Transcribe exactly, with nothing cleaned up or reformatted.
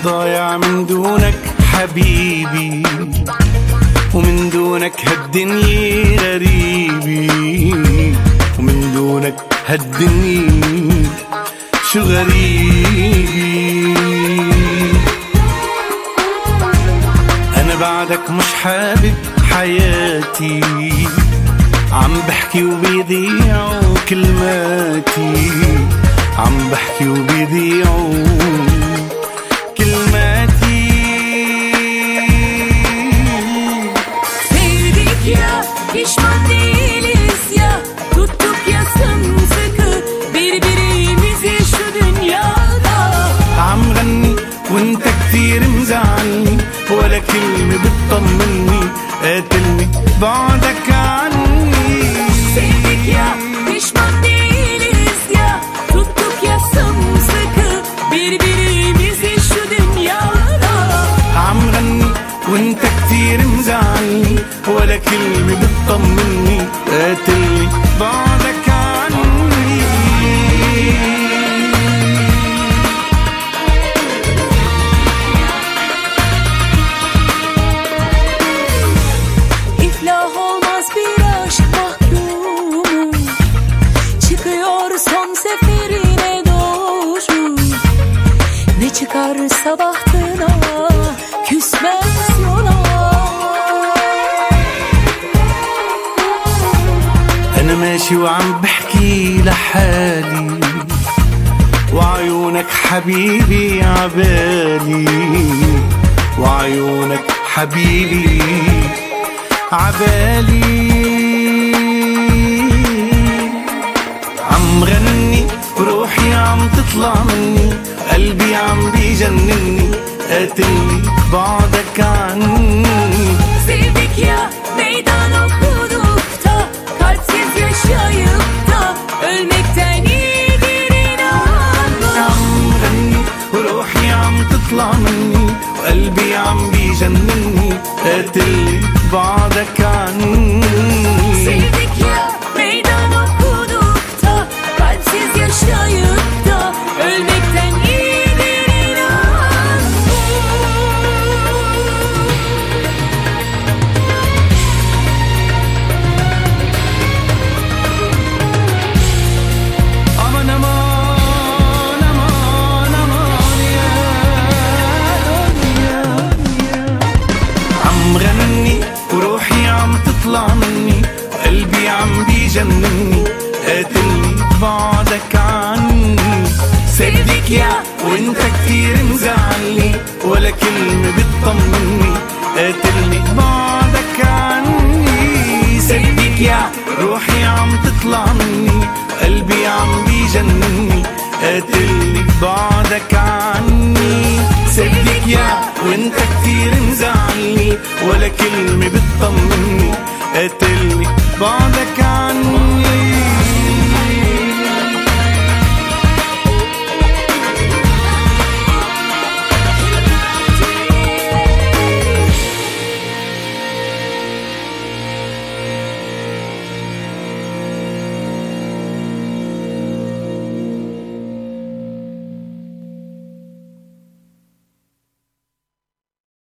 ضايع من دونك حبيبي، ومن دونك هالدنيا غريبي، ومن دونك هالدنيا شو غريبي. أنا بعدك مش حابب حياتي، عم بحكي وبيضيعوا كلماتي، عم بحكي وبيضيعوا كلماتي. Sevdik ya, pişman değiliz ya, tuttuk ya sımsıkı birbirimizi şu dünyada. عم غني وانت كتير مزعلني، ولا كلمة بتطمني، قاتلني بعدك عني. Sevdik ya, pişman değiliz ya, tuttuk ya sımsıkı birbirimizi şu dünyada. عم غني وانت كتير مزعلني، ولا كلمة بتطمني، قاتلني بعدك عني. İflah olmaz bir aşk mahkumu, çıkıyor son seferine doğru. Ne çıkarsa bahtına küsmez yola. أنا ماشي وعم بحكي لحالي، وعيونك حبيبي عبالي، وعيونك حبيبي عبالي. عم غني وروحي عم تطلع مني، قلبي عم بيجنني، قاتلني بعدك عني. Sevdik ya, meydan okuduk da, kalpsiz yaşayıp da ölmekten iyidir inanma. عم غني وروحي عم تطلع مني، وقلبي عم بيجنني، قاتلني بعدك عني. Sevdik ya, meydan okuduk da, kalpsiz yaşayıp da ölmekten iyidir inanma. aman aman aman aman ya دنيا. عم غني وروحي عم تطلع مني، وقلبي عم بيجنني، قاتلني بعدك عني. صدق يا وانت كتير مزعلني، ولا كلمة بتطمني، قاتلني بعدك عني. صدق يا روحي عم تطلع مني، قلبي عم بيجنني، قاتلني بعدك عني. صدق يا وانت كتير مزعلني، ولا كلمة بتطمني، قاتلني بعدك عني.